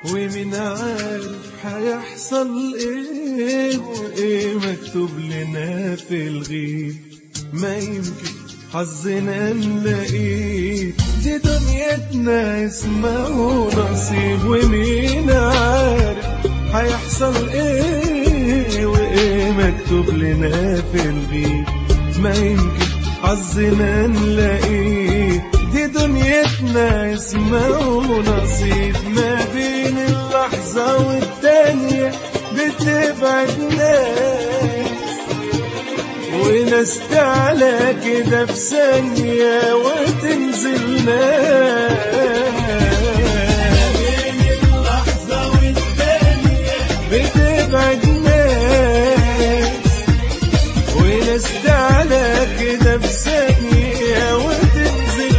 ومين عارف هيحصل ايه وايه مكتوب لنا في الغيب. ما يمكن حظنا نلاقيه، دي دنيتنا اسمه نصيب. ومين عارف هيحصل ايه وايه مكتوب لنا في الغيب. ما يمكن حظنا نلاقيه، دي دنيتنا اسمه نصيب. ما بين اللحظة والتانية بتبعد ناس، وناس تعلى كده في ثانية وتنزل ناس. ما بين اللحظة والتانية بتبعد ناس، وناس تعلى كده في ثانية وتنزل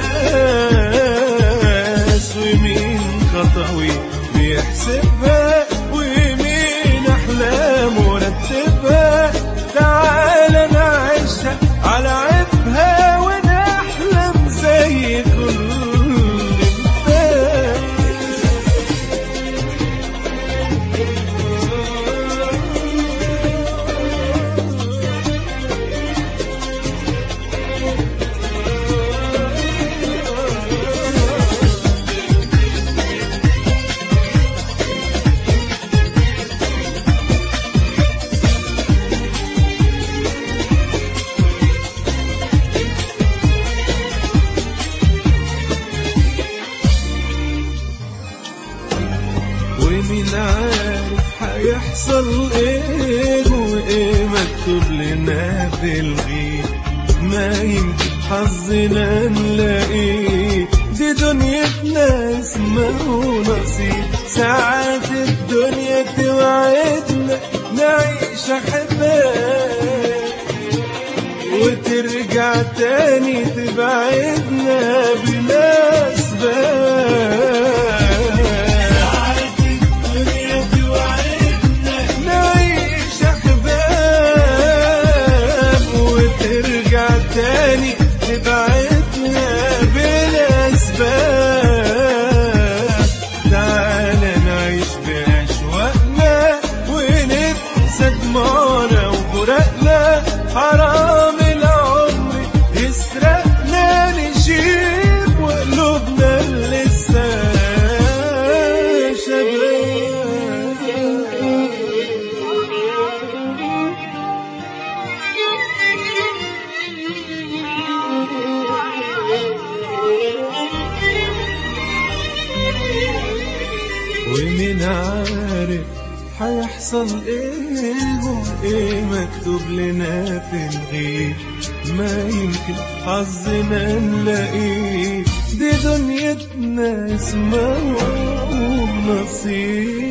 ناس. ومين خطوي بيحسبها ومين أحلامه مرتبها. تعال نعيشها على عيبها ونحلم زي كل الناس. ومين عارف هيحصل ايه وايه مكتوب لنا في الغيب. ما يمكن حظنا نلاقيه، دي دنيتنا اسمه نصيب. ساعات الدنيا توعدنا نعيش احباب، وترجع تاني تبعدنا بلا اسباب. تاني تبعدنا بلا أسباب. تعالى نعيش بأشواقنا وننسى دموعنا وفراقنا. حرام العمر يسرقنا نشيب وقلوبنا لسه شباب. ومين عارف هيحصل ايه وايه مكتوب لنا في الغيب. ما يمكن حظنا نلاقيه، دي دنيتنا اسمه نصيب.